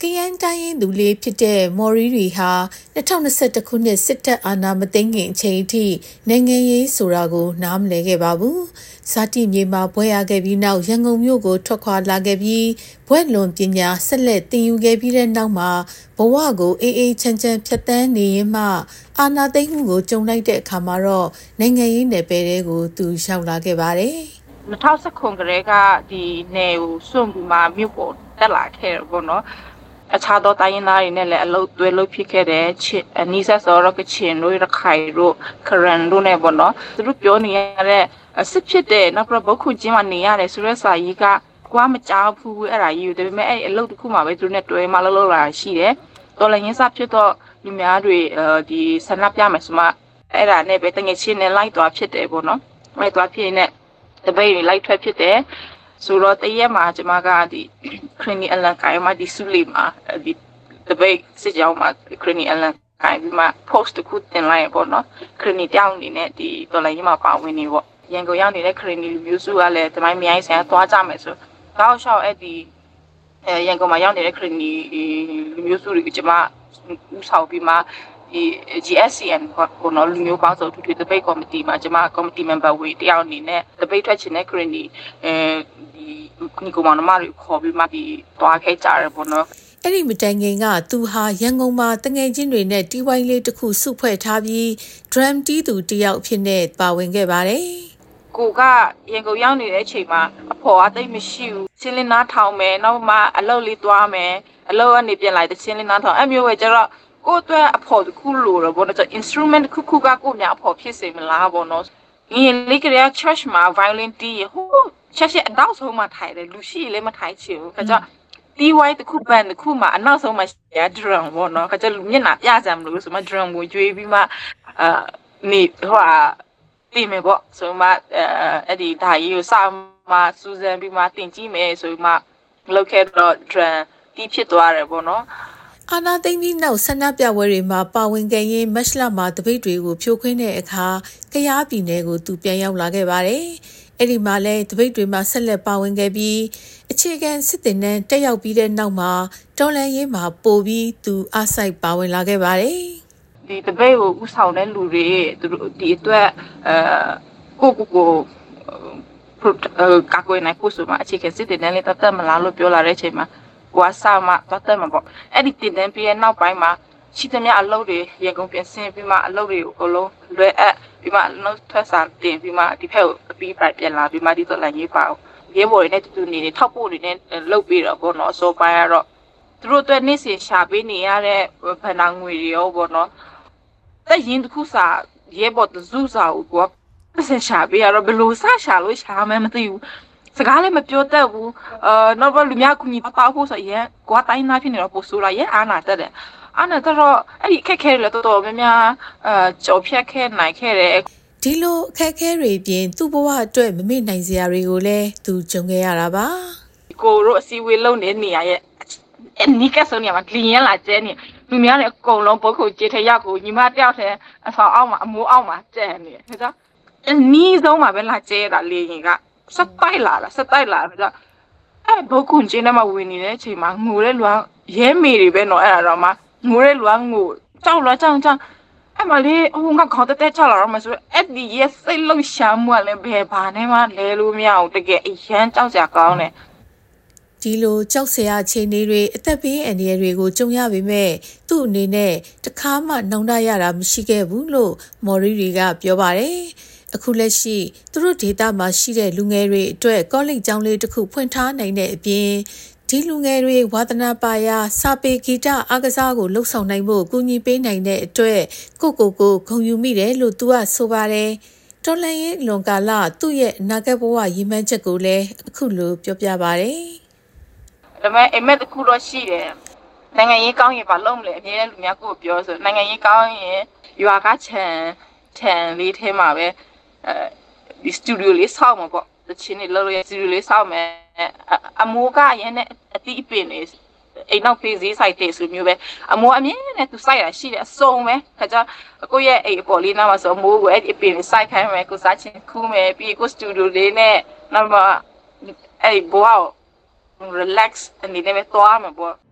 ယန်းတိုင်းရင်းသူလေးဖြစ်တဲ့မော်ရီတွေဟာ2021ခုနှစ်စစ်တပ်အာဏာမသိမ်းခင်အချိန်အထိနိုင်ငံရေးဆိုတာကိုနားမလည်ခဲ့ပါဘူး။ဇာတိမြေမှာဘွဲ့ရခဲ့ပြီးနောက်ရန်ကုန်မြို့ကိုထွက်ခွာလာခဲ့ပြီးဘွဲ့လွန်ပညာဆက်လက်သင်ယူခဲ့ပြီးတဲ့နောက်မှာဘဝကိုအေးအေးချမ်းချမ်းဖြတ်သန်းနေရင်မှအာဏာသိမ်းမှုကိုကြုံလိုက်တဲ့အခါမှာတော့နိုင်ငံရေးနယ်ပယ်တွေကိုသူရောက်လာခဲ့ပါတယ်။2019ကလေးကဒီနယ်ကိုစွန့်ပြီးမှမြို့ပေါ်တက်လာခဲ့တယ်ပေါ့နော်အခြားသောတိုင်းရင်းသားတွေနဲ့လည်းအလုပ်တွဲလုပ်ဖြစ်ခဲ့တဲ့နီးစပ်စောတော့ကချင်တို့ရခိုင်တို့ခရန်တို့နဲ့ပေါ့နော်သူတို့ပြောနေရတဲ့အစ်ဖြစ်တဲ့နောက်ပြီးဘုတ်ခုချင်းမှနေရတယ်ဆိုတဲ့စာရေးကကွာမကြောက်ဘူးအဲ့ဒါကြီးဒါပေမဲ့အဲ့အလုပ်တစ်ခုမှပဲသူတို့နဲ့တွဲမှလှုပ်လာရှိတယ်တော်လည်းရင်းစဖြစ်တော့လူများတွေဒီဆန္ဒပြမယ်ဆိုမှအဲ့ဒါနဲ့ပဲတငယ်ချင်းနဲ့လိုက်သွားဖြစ်တယ်ပေါ့နော်လိုက်သွားဖြစ်နေတပိတ်တွေလိုက်ထွက်ဖြစ်တယ်ဆိုတော့တရက်မှာကျွန်မကဒီခရနီအလန်ကိုင်မှာဒီဆူလီမှာဒီတပိတ်စစ်ကြောင်းမှာခရနီအလန်ကိုင်ပြီးမှ post တစ်ခုတင်လိုက်ပေါ့နော်ခရနီတောင်းနေနဲ့ဒီတော်လိုင်းကြီးမှာပါဝင်နေပေါ့ရန်ကုန်ရောက်နေတဲ့ခရနီလူမျိုးစုကလည်းတမိုင်းမြိုင်းဆိုင်သွားကြမယ်ဆိုတောက်လျှောက်အဲ့ဒီရန်ကုန်မှာရောက်နေတဲ့ခရနီလူမျိုးစုတွေကကျွန်မဥဆောင်ပြီးမှဒီ GSCN ကိုနော်လူမျိုးပေါင်းစုံထူထူတပိတ်ကော်မတီမှာကျွန်မကော်မတီ member ဝေးတယောက်အနေနဲ့တပိတ်ထွက်ချင်တဲ့ခရနီဒီနီကိုမောင်နှမတွေခေါ်ပြီးမှဒီတွားခဲ့ကြရပေါ့နော်အဲ့ဒီမတိုင်ခင်ကသူဟာရန်ကုန်မှာတငယ်ချင်းတွေနဲ့တီးဝိုင်းလေးတစ်ခုစုဖွဲ့ထားပြီး drum တီးသူတယောက်အဖြစ်နဲ့ပါဝင်ခဲ့ပါတယ်ကိုကရန်ကုန်ရောက်နေတဲ့အချိန်မှာအဖော်အသိမရှိဘူးချင်းလင်းနားထောင်မယ်နောက်မှအလုပ်လေးသွားမယ်အလုပ်ကနေပြန်လာတဲ့ချင်းလင်းနားထောင်အဲ့မျိုးပဲကျတော့ကိုအတွက်အဖော်တစ်ခုလိုတော့ဘောနော် instrument တစ်ခုကကိုများအဖော်ဖြစ်စေမလားဘောနော်ဒီလေကရ church မှာ violin တီးဟို church အနောက်ဆုံးမှာထိုင်တယ်လူရှိလည်းမထိုင်ချင်ဘူးခါကျတီးဝိုင်းတစ်ခုပန်တစ်ခုမှာအနောက်ဆုံးမှာရ drum ဘောနော်ခါကျလူမျက်နှာပြကြမလို့ဆိုမှ drum ကိုကျွေးပြီးမှနေဟိုတီးမယ်ပေါ့ဆိုမှအဲ့ဒီဒါကြီးကိုစမှစူးစမ်းပြီးမှတင်ကြည့်မယ်ဆိုမှလောက်ခဲ့တော့ drum တီးဖြစ်သွားတယ်ပေါ့နော်အာနာသိမ့်ပြီးနောက်ဆန္ဒပြပွဲတွေမှာပါဝင်ခဲ့ရင်မက်လမှာတပိတ်တွေကိုဖြိုခွင်းတဲ့အခါကယားပြည်နယ်ကိုသူပြန်ရောက်လာခဲ့ပါတယ်။အဲ့ဒီမှာလဲတပိတ်တွေမှာဆက်လက်ပါဝင်ခဲ့ပြီးအခြေခံစစ်တင်တန်းတက်ရောက်ပြီးတဲ့နောက်မှာတော်လန်ရေးမှာပို့ပြီးသူအားစိုက်ပါဝင်လာခဲ့ပါတယ်။ဒီတပိတ်ကိုဥဆောင်တဲ့လူတွေသူတို့ဒီအတွက်ကိုကာကွယ်နိုင်ဖို့ဆိုမှအခြေခံစစ်တင်တန်းလေးတတ်မလားလို့ပြောလာတဲ့အချိန်မှာဝါစာမတတ်မှာပေါ့အဲ့ဒီတင်တန်းပြီးရဲ့နောက်ပိုင်းမှာရှိသမျှအလုပ်တွေရန်ကုန်ပြန်ဆင်းပြီးမှအလုပ်တွေကိုအကုန်လုံးလွယ်အပ်ပြီးမှနောက်ထပ်စာတင်ပြီးမှဒီဖက်ကိုအပြီးပြန်လာပြီးမှဒီတော့လည်းရေးပါအောင်ရဲဘော်တွေနဲ့တူနေနေထောက်ပို့တွေနဲ့လုပ်ပြီးတော့ပေါ့နော်အစောပိုင်းကတော့သူတို့အတွက်နေ့စဉ်ရှာပေးနေရတဲ့ဗန်နာငွေတွေရောပေါ့နော်တဲ့ရင်တစ်ခုစာရဲဘော်တစုစာကိုကပတ်စံရှာပေးရတော့ဘယ်လိုစရှာလို့ရှာမှမသိဘူးစကားလည်းမပြောတတ်ဘူးနောက်တော့လူများကူညီတောက်ဖို့ဆိုရင်ကိုကတိုင်းသားဖြစ်နေတော့ပို့ဆိုလာရဲ့အာနာတက်တယ်အာနာတော့အဲ့ဒီခက်ခဲလေတော်တော်များများကြော်ဖြတ်ခဲ့နိုင်ခဲ့တယ်ဒီလိုအခက်အခဲတွေပြင်သူ့ဘဝအတွက်မမေ့နိုင်စရာတွေကိုလည်းသူကြုံခဲ့ရတာပါကိုတို့အစည်းအဝေးလုပ်နေနေရရဲ့အနီးကဆုံးနေမှာလင်းရလာကျဲနေလူများလည်းအကုန်လုံးပုတ်ခုကြေထရောက်ကိုညီမတယောက်တည်းအဆောင်အောက်မှာအမိုးအောက်မှာကျဲနေတယ်ဒါအနီးဆုံးမှာပဲလာကျဲတာလေရင်ကစတိုက်လာပြီးတော့အဲ့ဘုတ်ကွန်ကျင်းထဲမှာဝင်နေတဲ့အချိန်မှာငိုတဲ့လူကရဲမေတွေပဲနော်အဲ့ဒါတော့မှငိုတဲ့လူကငိုကြောက်အဲ့မလေးဟိုကခေါင်းတက်ချလာတော့မှဆိုအဲ့ဒီရဲစိတ်လုံးရှာမှုကလည်းဘယ်ဘာနဲ့မှလဲလို့မရအောင်တကယ်အရန်ကြောက်စရာကောင်းတယ်ဒီလိုကြောက်စရာအခြေအနေတွေအသက်ဘေးအန္တရာယ်တွေကိုကြုံရပေမဲ့သူ့အနေနဲ့တခါမှနှောင့်တရတာမရှိခဲ့ဘူးလို့မော်ရီတွေကပြောပါတယ်အခုလက်ရှိသူတို့ဒေတာမှာရှိတဲ့လူငယ်တွေအတွက်ကောလိပ်ကျောင်းလေးတစ်ခုဖွင့်ထားနိုင်တဲ့အပြင်ဒီလူငယ်တွေဝါသနာပါရာစာပေဂီတအားကစားကိုလှုပ်ဆောင်နိုင်ဖို့ကူညီပေးနိုင်တဲ့အတွက်ကိုဂုဏ်ယူမိတယ်လို့သူကဆိုပါတယ်တော်လန်ရဲ့လွန်ကာလသူ့ရဲ့အနာဂတ်ဘဝရည်မှန်းချက်ကိုလည်းအခုလိုပြောပြပါတယ်ဒါပေမဲ့အိမ်မက်တစ်ခုတော့ရှိတယ်နိုင်ငံရေးကောင်းရင်ဘာလုပ်မလဲအများနဲ့လူများကိုပြောဆိုနိုင်ငံရေးကောင်းရင်ရွာကခြံလေးထဲမှာပဲဒီစတူဒီယိုလေးဆောက်မှာပေါ့တချင်းလေးလောက်ရစတူဒီယိုလေးဆောက်မယ်အမိုးကရနဲ့အတိအပင်လေးအိမ်နောက်ဖေးစည်းဆိုင်တဲ့ဆိုမျိုးပဲအမိုးအမြင်နဲ့သူစိုက်ရရှိတယ်အစုံပဲခါကျကိုရဲ့အိမ်အပေါ်လေးနားမှာဆိုအမိုးကိုအဲ့ဒီအပင်လေးစိုက်ခိုင်းမယ်ကိုစားချင်းခူးမယ်ပြီးကိုစတူဒီယိုလေးနဲ့နောက်မှအဲ့ဘော relax အနေနဲ့ပဲသွားမှာပေါ့